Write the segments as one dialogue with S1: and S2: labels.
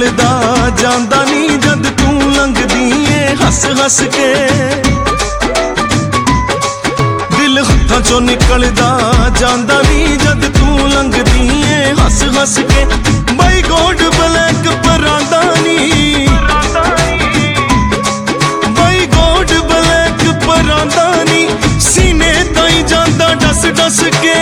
S1: निकलदा जांदा नी जद तू लंघदी ए हस हस के। दिल हत्थां चों निकलदा जांदा नी जद तू लंघदी ए हस हस के। बाई गोल्ड ब्लैक परांदा नी, बाई गोल्ड ब्लैक परांदा नी, सीने ताईं जांदा डस डस के।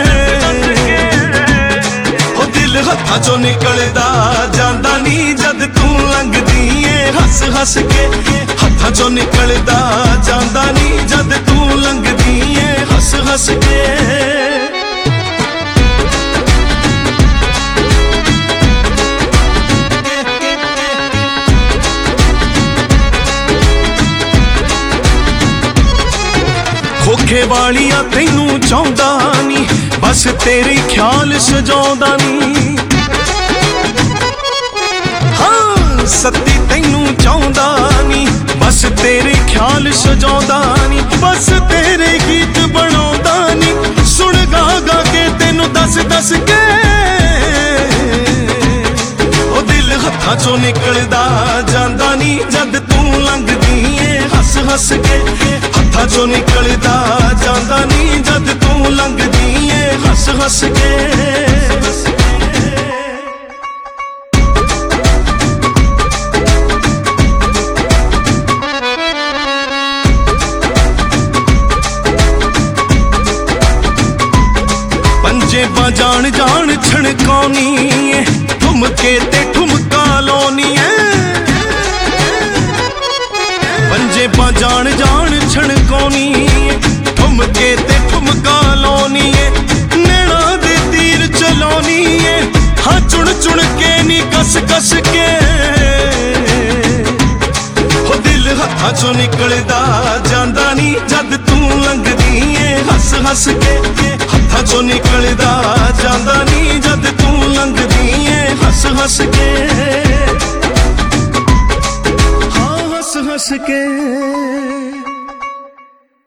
S1: हत्थां चों निकलदा जांदा नी जद तू लंघदी ए हस हस के। हत्थां चों निकलदा जांदा नी जद तू लंघदी ए हस हस के। खोखे वालिया तैनू चाहुंदा नी, बस तेरे ख्याल सजाउंदा नी। हाँ सत्ती तैनू चाहुंदा नी, बस तेरे ख्याल सजाउंदा नी। बस तेरे गीत बनाउंदा नी, सुन गा गा के तैनू दस दस के। ओ दिल हत्थां चों निकलदा जांदा नी जद तू लंघदी ए हस हस के। हत्थां चों निकलदा जांदा नी जद तू लंघदी ए हस हस के। पंजे जान जान छणकाउनी ए, ठुमके ते ठुमका लाउनी ए। पंजे जान जान छणकाउनी ए, ठुमके ते ठुमका लाउनी ए। नैना दे तीर चलाउनी ए, हाँ चुन चुन के नी कस कस के। हो दिल हत्थां चों निकलदा जांदा नी जद तू लंघदी ए हस हस के। हत्थां चों निकलदा जांदा नी जद तू लंघदी ए हस हस के। हाँ हस हस के।